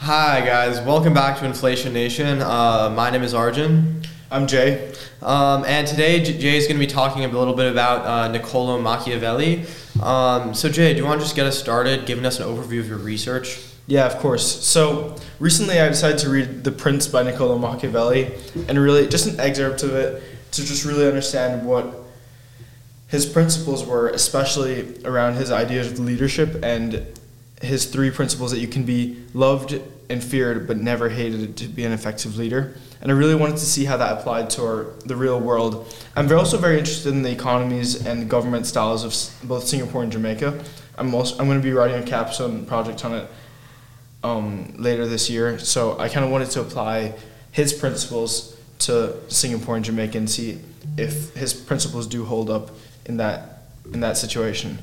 Hi guys, welcome back to Inflation Nation. My name is Arjun, I'm Jay. and today Jay is going to be talking a little bit about Niccolo Machiavelli. So Jay, do you want to just get us started, giving us an overview of your research? Yeah, of course. So recently I decided to read The Prince by Niccolo Machiavelli and really just an excerpt of it to just really understand what his principles were, especially around his ideas of leadership and his three principles that you can be loved and feared but never hated to be an effective leader. And I really wanted to see how that applied to the real world. I'm also very interested in the economies and government styles of both Singapore and Jamaica. I'm going to be writing a capstone project on it later this year. So I kind of wanted to apply his principles to Singapore and Jamaica and see if his principles do hold up in that situation.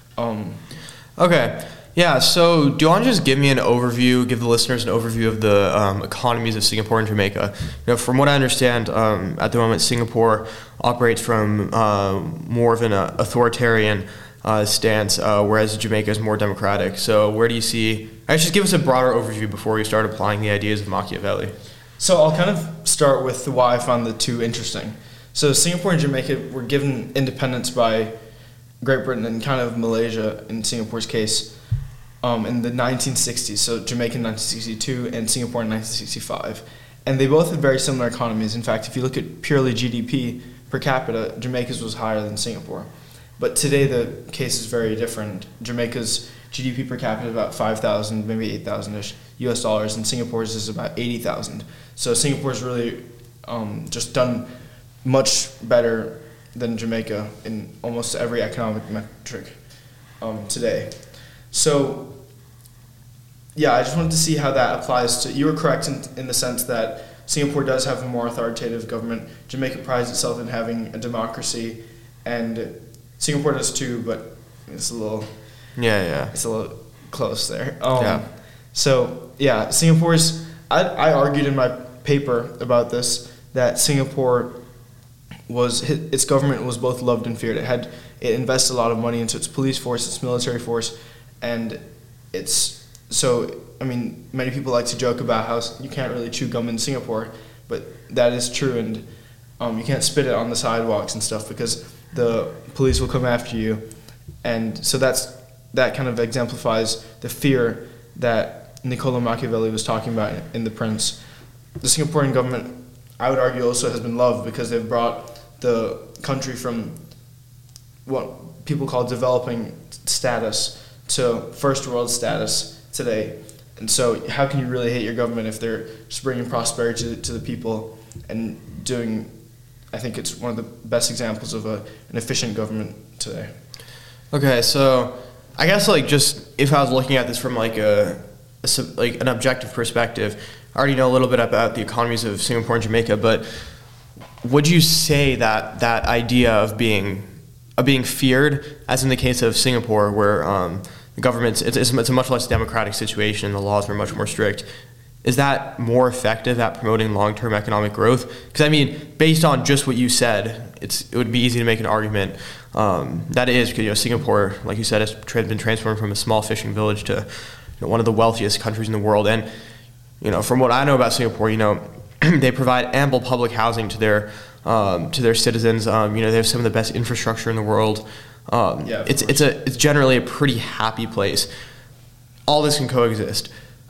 Okay. Yeah, so do you want to just give the listeners an overview of the economies of Singapore and Jamaica? From what I understand, at the moment, Singapore operates from more of an authoritarian stance, whereas Jamaica is more democratic. So where do you see... just give us a broader overview before we start applying the ideas of Machiavelli. So I'll kind of start with why I found the two interesting. So Singapore and Jamaica were given independence by Great Britain and kind of Malaysia in Singapore's case in the 1960s. So Jamaica in 1962 and Singapore in 1965. And they both had very similar economies. In fact, if you look at purely GDP per capita, Jamaica's was higher than Singapore. But today the case is very different. Jamaica's GDP per capita is about 5,000, maybe 8,000-ish US dollars, and Singapore's is about 80,000. So Singapore's really just done much better than Jamaica in almost every economic metric today. So, yeah, I just wanted to see how that applies to... You were correct in the sense that Singapore does have a more authoritative government. Jamaica prides itself in having a democracy, and Singapore does too, but it's a little... It's a little close there. So, yeah, Singapore's... I argued in my paper about this that Singapore its government was both loved and feared. It invested a lot of money into its police force, its military force, and many people like to joke about how you can't really chew gum in Singapore, but that is true, and you can't spit it on the sidewalks and stuff because the police will come after you, and so that kind of exemplifies the fear that Niccolo Machiavelli was talking about in The Prince. The Singaporean government, I would argue, also has been loved because they've brought the country from what people call developing status to first world status today. And so how can you really hate your government if they're just bringing prosperity to the people and doing... I think it's one of the best examples of an efficient government today. Okay, so I guess just if I was looking at this from an objective perspective, I already know a little bit about the economies of Singapore and Jamaica, but would you say that idea of being feared, as in the case of Singapore, where the government's it's a much less democratic situation, the laws were much more strict, is that more effective at promoting long-term economic growth? Because based on just what you said, it would be easy to make an argument that is, because Singapore, like you said, has been transformed from a small fishing village to one of the wealthiest countries in the world. And from what I know about Singapore, they provide ample public housing to their citizens. They have some of the best infrastructure in the world. It's generally a pretty happy place. All this can coexist.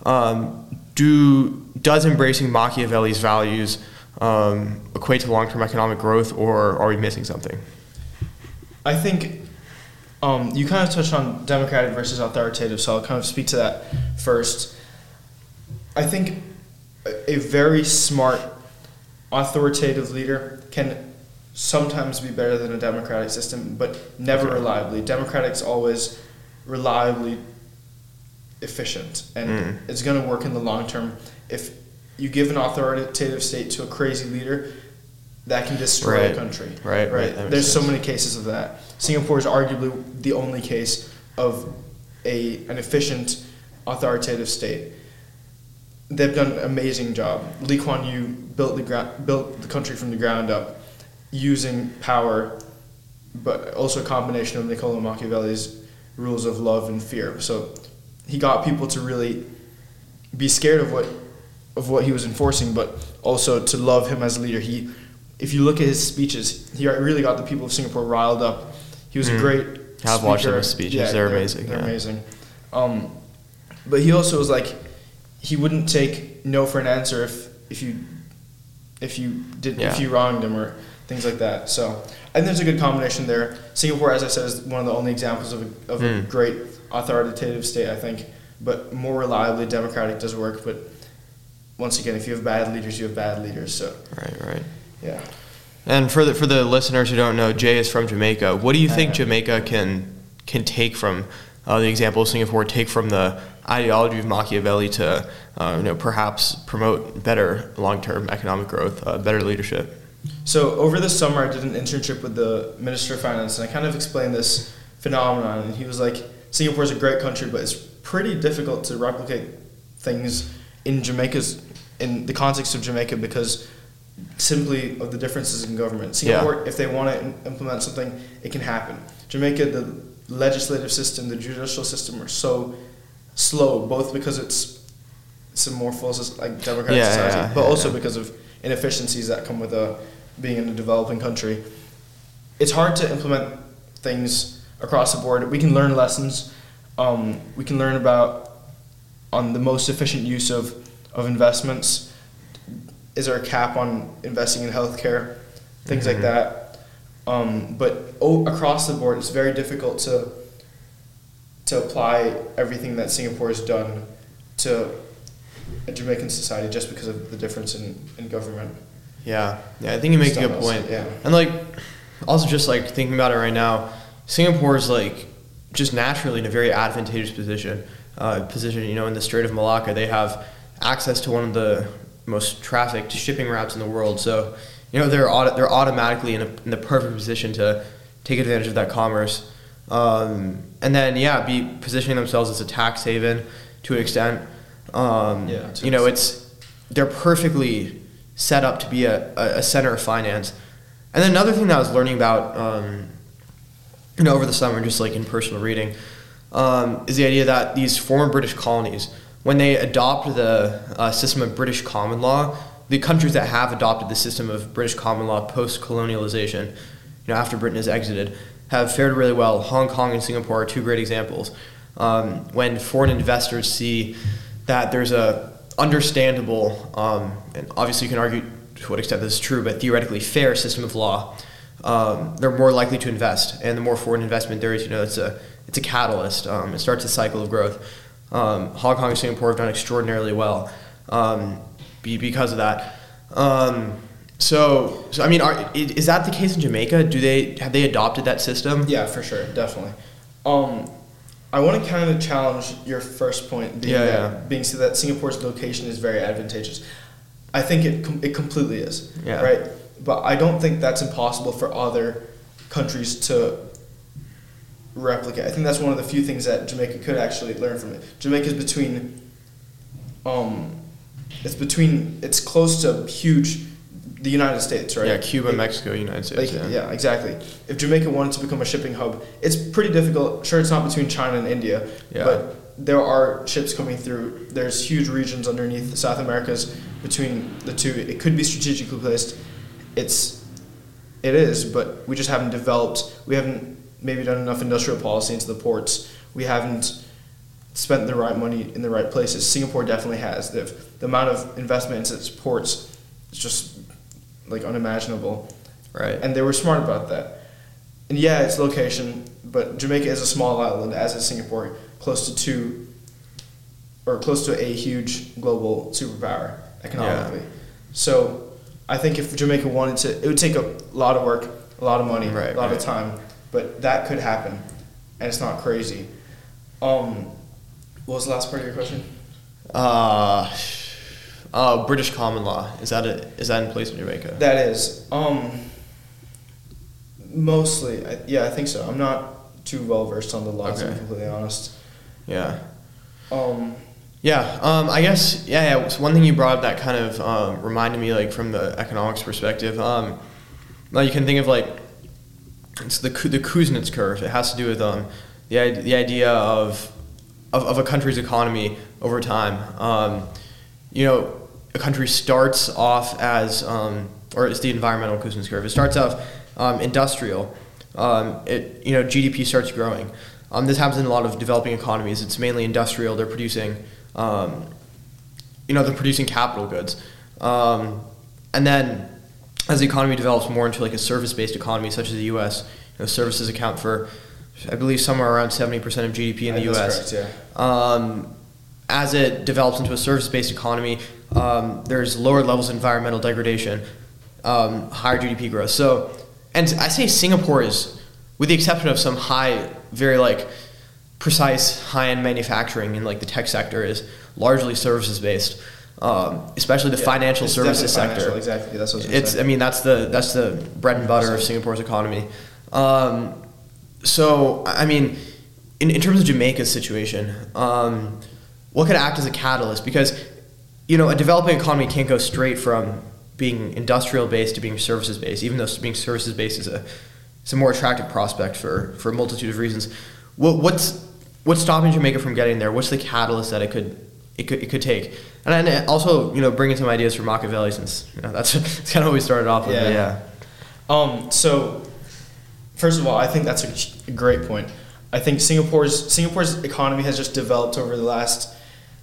Does embracing Machiavelli's values equate to long-term economic growth, or are we missing something? I think you kind of touched on democratic versus authoritative, so I'll kind of speak to that first. I think a very smart, authoritative leader can sometimes be better than a democratic system, but never reliably. Democratic's always reliably efficient, and it's going to work in the long term. If you give an authoritative state to a crazy leader, that can destroy a country. Right. There's so many cases of that. Singapore is arguably the only case of an efficient, authoritative state. They've done an amazing job. Lee Kuan Yew built the country from the ground up using power, but also a combination of Niccolo Machiavelli's rules of love and fear. So he got people to really be scared of what he was enforcing, but also to love him as a leader. If you look at his speeches, he really got the people of Singapore riled up. He was a great speaker. I've watched his speeches. Yeah, they're amazing. They're amazing. But he also was like, he wouldn't take no for an answer if you wronged him or things like that. So I think there's a good combination there. Singapore, as I said, is one of the only examples of a great authoritative state, I think. But more reliably democratic does work. But once again, if you have bad leaders, you have bad leaders. So right. Yeah. And for the listeners who don't know, Jay is from Jamaica. What do you think Jamaica can take from the example of Singapore, take from the ideology of Machiavelli to perhaps promote better long-term economic growth, better leadership? So over the summer, I did an internship with the Minister of Finance, and I kind of explained this phenomenon. And he was like, Singapore is a great country, but it's pretty difficult to replicate things in the context of Jamaica because simply of the differences in government. Singapore, if they want to implement something, it can happen. Jamaica, the legislative system, the judicial system are so slow, both because it's a more full democratic society, but also because of inefficiencies that come with being in a developing country. It's hard to implement things across the board. We can learn lessons. We can learn on the most efficient use of investments. Is there a cap on investing in healthcare? Things like that. But across the board, it's very difficult to apply everything that Singapore has done to a Jamaican society just because of the difference in government. Yeah, I think you make a good point. Yeah. And also just thinking about it right now, Singapore is just naturally in a very advantageous position. In the Strait of Malacca, they have access to one of the most trafficked shipping routes in the world. So, they're automatically in the perfect position to take advantage of that commerce. And then, be positioning themselves as a tax haven to an extent. They're perfectly set up to be a center of finance. And then another thing that I was learning about, over the summer, just in personal reading, is the idea that these former British colonies, when they adopt the system of British common law, the countries that have adopted the system of British common law post-colonialization, after Britain has exited, have fared really well. Hong Kong and Singapore are two great examples. When foreign investors see that there's a understandable, and obviously you can argue to what extent this is true, but theoretically fair system of law, they're more likely to invest. And the more foreign investment there is, it's a catalyst. It starts a cycle of growth. Hong Kong and Singapore have done extraordinarily well because of that. So I mean, is that the case in Jamaica? Have they adopted that system? Yeah, for sure, definitely. I want to kind of challenge your first point, being so that Singapore's location is very advantageous. I think it completely is, right? But I don't think that's impossible for other countries to replicate. I think that's one of the few things that Jamaica could actually learn from it. Jamaica's it's close to the United States, right? Yeah, Cuba, Mexico, United States. Yeah, exactly. If Jamaica wanted to become a shipping hub, it's pretty difficult. Sure, it's not between China and India, but there are ships coming through. There's huge regions underneath South America's between the two. It could be strategically placed. It is, but we just haven't developed. We haven't maybe done enough industrial policy into the ports. We haven't spent the right money in the right places. Singapore definitely has. The amount of investment into its ports is just unimaginable. Right. And they were smart about that. And it's location, but Jamaica is a small island, as is Singapore, close to a huge global superpower economically. Yeah. So I think if Jamaica wanted to, it would take a lot of work, a lot of money, a lot of time, but that could happen, and it's not crazy. What was the last part of your question? British common law, is that in place in Jamaica? That is. Mostly, I think so. I'm not too well versed on the law, to be completely honest. Yeah. I guess, so one thing you brought up that kind of reminded me, from the economics perspective, you can think of, it's the Kuznets curve. It has to do with the idea of of a country's economy over time. A country starts off as, or it's the environmental Kuznets curve. It starts off industrial. GDP starts growing. This happens in a lot of developing economies. It's mainly industrial. They're producing, they're producing capital goods. And then as the economy develops more into like a service-based economy, such as the U.S., services account for, I believe, somewhere around 70% of GDP in the U.S. Correct, yeah. As it develops into a service-based economy, there's lower levels of environmental degradation, higher GDP growth. So, and I say Singapore is, with the exception of some very like precise high-end manufacturing in like the tech sector, is largely services-based. Especially the financial services sector. Exactly, that's what I was saying. That's the bread and butter of Singapore's economy. So, I mean, in terms of Jamaica's situation, what could act as a catalyst? Because, a developing economy can't go straight from being industrial-based to being services-based, even though being services-based is a more attractive prospect for a multitude of reasons. What's stopping Jamaica from getting there? What's the catalyst that it could take? And then also, bringing some ideas from Machiavelli, since that's kind of what we started off with. Yeah. So, first of all, I think that's a great point. I think Singapore's economy has just developed over the last,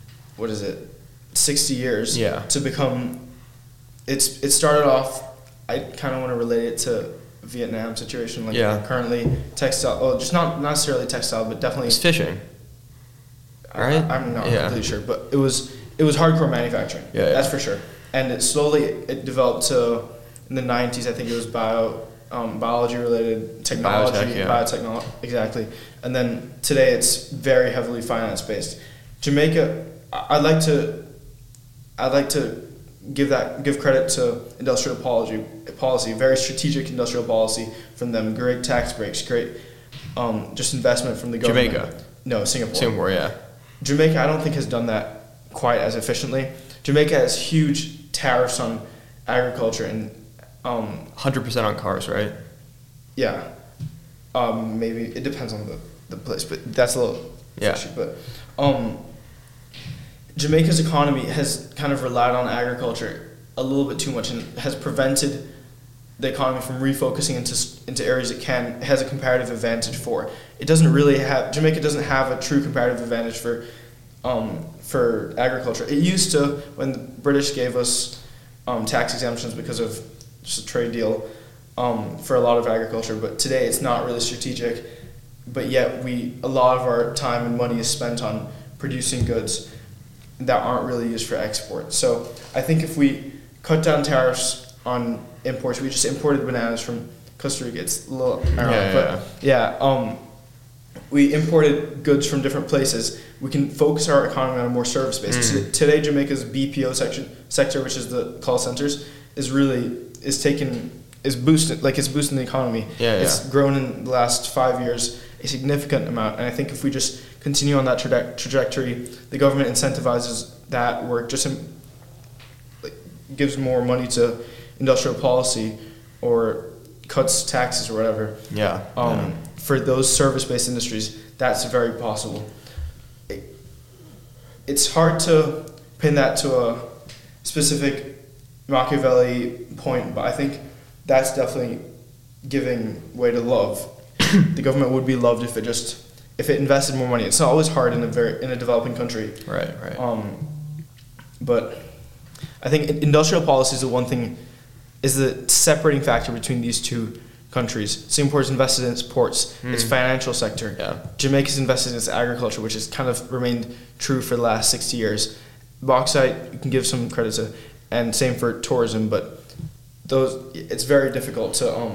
60 years. Yeah. To become, it started off. I kind of want to relate it to Vietnam situation, currently textile. Well, just not necessarily textile, but definitely. It's fishing. Right. I'm not completely sure, but it was hardcore manufacturing. Yeah. That's for sure. And it developed to, in the 90s, I think it was biology related technology, biotechnology, exactly. And then today it's very heavily finance based. Jamaica, I'd like to give credit to industrial policy, very strategic industrial policy from them. Great tax breaks, great just investment from the government. Jamaica? No, Singapore. Singapore, yeah. Jamaica, I don't think has done that quite as efficiently. Jamaica has huge tariffs on agriculture and 100% on cars, right? Yeah. Maybe it depends on the place, but that's a little fishy. But Jamaica's economy has kind of relied on agriculture a little bit too much and has prevented the economy from refocusing into areas it has a comparative advantage for. Jamaica doesn't have a true comparative advantage for agriculture. It used to, when the British gave us tax exemptions because of just a trade deal for a lot of agriculture, but today it's not really strategic, but yet a lot of our time and money is spent on producing goods that aren't really used for export. So I think if we cut down tariffs on imports, we just imported bananas from Costa Rica. It's a little ironic, we imported goods from different places. We can focus our economy on a more service base. Today, Jamaica's BPO sector, which is the call centers, is boosting the economy. It's grown in the last 5 years a significant amount, and I think if we just continue on that trajectory, the government incentivizes that work, gives more money to industrial policy or cuts taxes or whatever. For those service-based industries, that's very possible. It's hard to pin that to a specific Machiavelli point, but I think that's definitely giving way to love. The government would be loved if it invested more money. It's always hard in a developing country. Right. But I think industrial policy is the separating factor between these two countries. Singapore's invested in its ports, its financial sector. Jamaica's invested in its agriculture, which has kind of remained true for the last 60 years. Bauxite, you can give some credit to, and same for tourism, but it's very difficult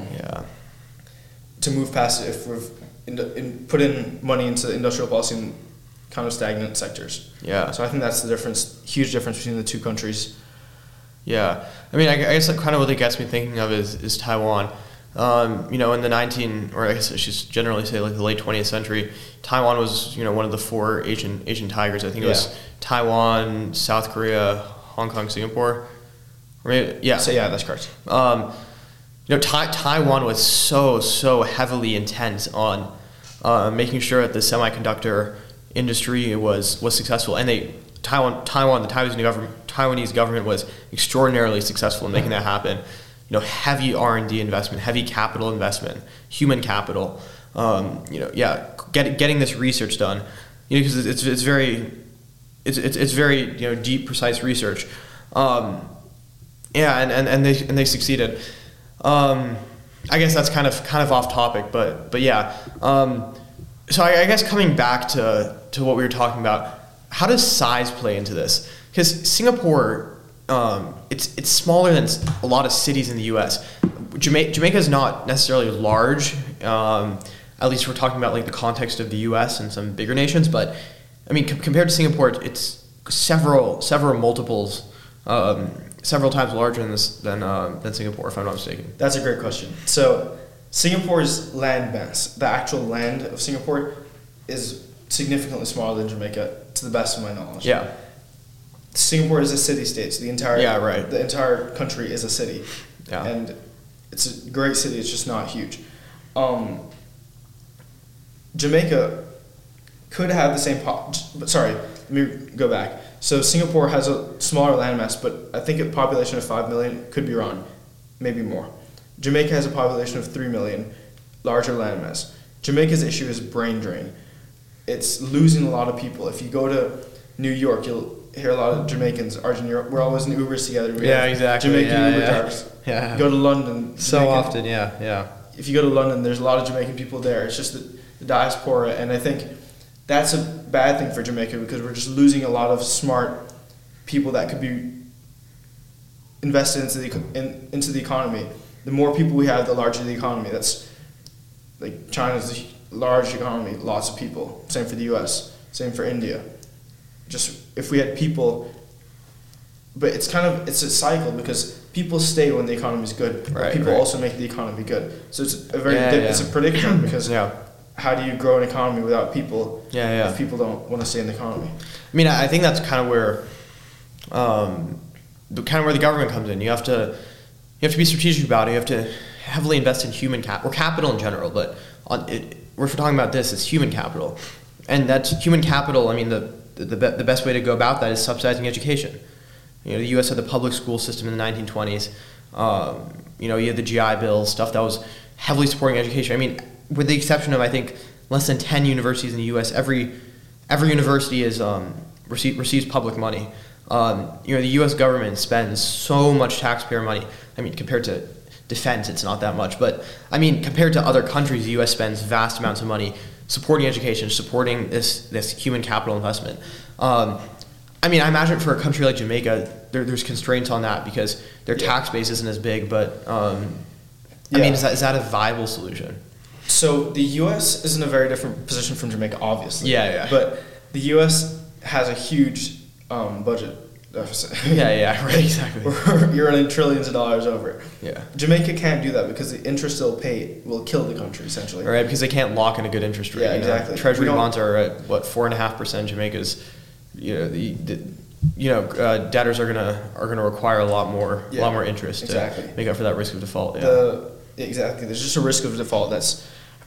to move past it if we've put in money into industrial policy in kind of stagnant sectors. So I think that's the huge difference between the two countries. I mean, I guess kind of what it gets me thinking of is Taiwan. In the or I guess I should generally say like the late 20th century, Taiwan was, one of the four Asian tigers. I think it was Taiwan, South Korea, Hong Kong, Singapore. Or maybe, So that's correct. Taiwan was so heavily intent on making sure that the semiconductor industry was successful, and the Taiwanese government was extraordinarily successful in making that happen. Heavy R&D investment, heavy capital investment, human capital. Getting this research done, because it's very deep, precise research. And they succeeded. I guess that's kind of off topic, but yeah. So I guess coming back to what we were talking about, how does size play into this? Because Singapore, it's smaller than a lot of cities in the U.S. Jamaica is not necessarily large. At least we're talking about like the context of the U.S. and some bigger nations, but I mean compared to Singapore, it's several multiples. Several times larger than Singapore, if I'm not mistaken. That's a great question. So Singapore's land mass, the actual land of Singapore, is significantly smaller than Jamaica, to the best of my knowledge. Yeah. Singapore is a city-state, so the entire country is a city. Yeah. And it's a great city, it's just not huge. Jamaica could have the same sorry, let me go back. So Singapore has a smaller landmass, but I think a population of 5 million, could be wrong, maybe more. Jamaica has a population of 3 million, larger landmass. Jamaica's issue is brain drain. It's losing a lot of people. If you go to New York, you'll hear a lot of Jamaicans. We're always in Ubers together. Exactly. Jamaican Uber drivers. Yeah. You go to London. So often, yeah. If you go to London, there's a lot of Jamaican people there. It's just the diaspora, and I think that's a bad thing for Jamaica because we're just losing a lot of smart people that could be invested into the economy. The more people we have, the larger the economy. That's like China's a large economy, lots of people. Same for the U.S. Same for India. Just if we had people, but it's a cycle because people stay when the economy is good. But people also make the economy good. So it's it's a predicament because. How do you grow an economy without people if people don't want to stay in the economy? I mean, I think that's kind of where the government comes in. You have to be strategic about it. You have to heavily invest in human capital, or capital in general, but if we're talking about this, it's human capital. And that's human capital. I mean, the best way to go about that is subsidizing education. The U.S. had the public school system in the 1920s. You had the GI Bill, stuff that was heavily supporting education. I mean, with the exception of, I think, less than 10 universities in the U.S., every university receives public money. The U.S. government spends so much taxpayer money. I mean, compared to defense, it's not that much. But, I mean, compared to other countries, the U.S. spends vast amounts of money supporting education, supporting this human capital investment. I mean, I imagine for a country like Jamaica, there's constraints on that because their tax base isn't as big. But, I mean, is that a viable solution? So the U.S. is in a very different position from Jamaica, obviously. Yeah. But the U.S. has a huge budget deficit. Right, exactly. You're running trillions of dollars over it. Yeah. Jamaica can't do that because the interest they'll pay will kill the country, essentially. Right, because they can't lock in a good interest rate. Yeah, exactly. Treasury bonds are at, 4.5%. Jamaica's, debtors are gonna require a lot more interest to make up for that risk of default. Yeah. Exactly. There's just a risk of default that's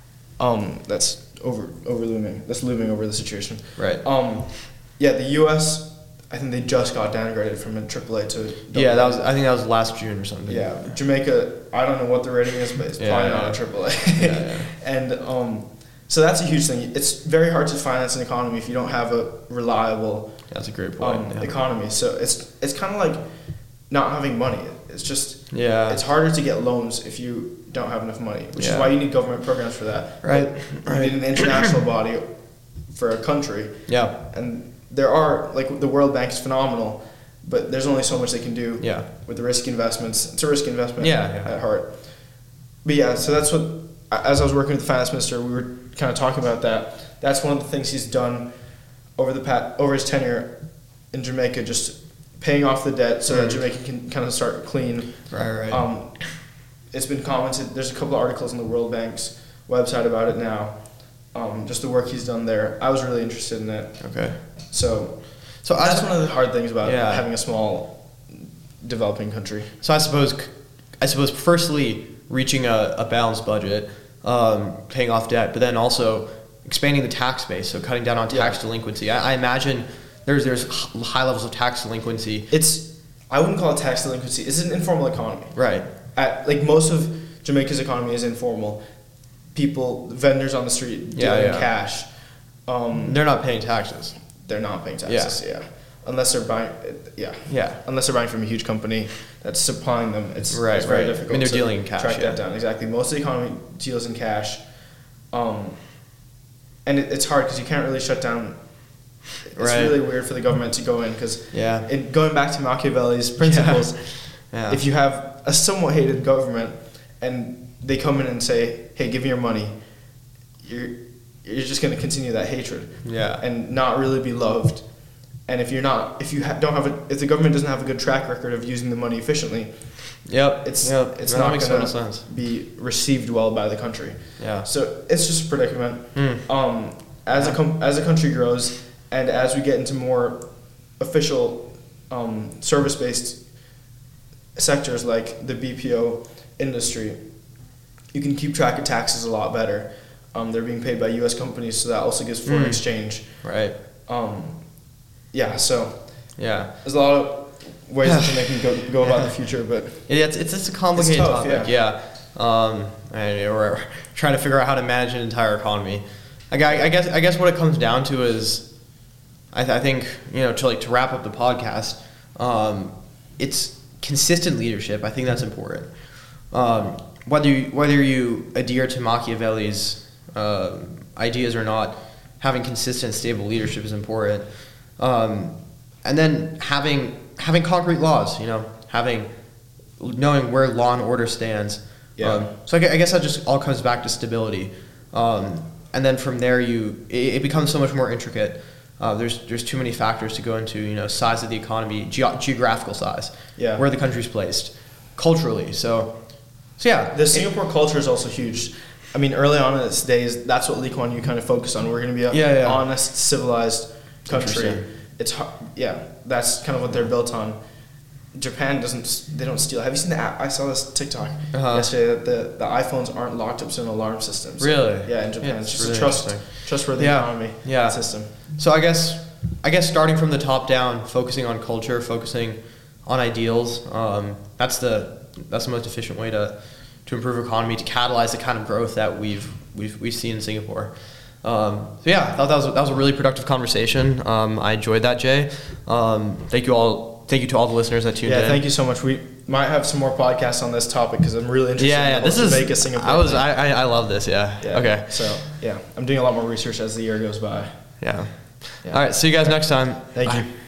looming over the situation. Right. The U.S. I think they just got downgraded from a AAA to AA. Yeah, I think that was last June or something. Yeah. Jamaica, I don't know what the rating is, but it's probably not a AAA. Yeah. And so that's a huge thing. It's very hard to finance an economy if you don't have a reliable that's a great point. Economy. So it's kind of like not having money. It's just it's harder to get loans if you don't have enough money, which is why you need government programs for that. Right. You need an international body for a country. Yeah. And there are, like, the World Bank is phenomenal, but there's only so much they can do with the risky investments. It's a risky investment at heart. But so that's what, as I was working with the finance minister, we were kind of talking about that. That's one of the things he's done over his tenure in Jamaica, just paying off the debt so that Jamaica can kind of start clean. Right. It's been commented, there's a couple of articles on the World Bank's website about it now, just the work he's done there. I was really interested in it. Okay. So that's one of the hard things about having a small developing country. So I suppose firstly, reaching a balanced budget, paying off debt, but then also expanding the tax base, so cutting down on tax delinquency. I imagine there's high levels of tax delinquency. I wouldn't call it tax delinquency. It's an informal economy. Right. Like most of Jamaica's economy is informal. Vendors on the street dealing cash. They're not paying taxes. They're not paying taxes. Yeah. Unless they're buying. Unless they're buying from a huge company that's supplying them, it's very difficult. I mean, they're dealing in cash. Track that down. Exactly. Most of the economy deals in cash, and it's hard because you can't really shut down. It's really weird for the government to go in because going back to Machiavelli's principles, if you have a somewhat hated government and they come in and say, "Hey, give me your money," you're just going to continue that hatred and not really be loved. And if the government doesn't have a good track record of using the money efficiently, it's not going to be received well by the country. Yeah. So it's just a predicament. As a country grows and as we get into more official service-based sectors like the BPO industry, you can keep track of taxes a lot better. They're being paid by U.S. companies, so that also gives foreign exchange. Right. There's a lot of ways that they can go about the future, but it's a complicated topic. And we're trying to figure out how to manage an entire economy. I guess what it comes down to is, I think to wrap up the podcast, it's consistent leadership. I think that's important. Whether you adhere to Machiavelli's ideas or not, having consistent, stable leadership is important. And then having concrete laws, knowing where law and order stands. So I guess that just all comes back to stability. And then from there, it becomes so much more intricate. There's too many factors to go into, size of the economy, geographical size, where the country's placed, culturally. So the Singapore culture is also huge. I mean, early on in its days, that's what Lee Kuan Yew kind of focused on. We're going to be a honest, civilized country. It's that's kind of what they're built on. Japan they don't steal. Have you seen the app? I saw this TikTok yesterday that the iPhones aren't locked up to an alarm system. So, really? Yeah, in Japan, it's just really a trustworthy economy system. So I guess starting from the top down, focusing on culture, focusing on ideals, that's the most efficient way to improve economy, to catalyze the kind of growth that we've seen in Singapore. I thought that was a really productive conversation. I enjoyed that, Jay. Thank you to all the listeners that tuned in. Yeah, thank you so much. We might have some more podcasts on this topic because I'm really interested in this Jamaica, Singapore. I love this. Yeah. Okay. So I'm doing a lot more research as the year goes by. Yeah. All right. See you guys next time. Thank you.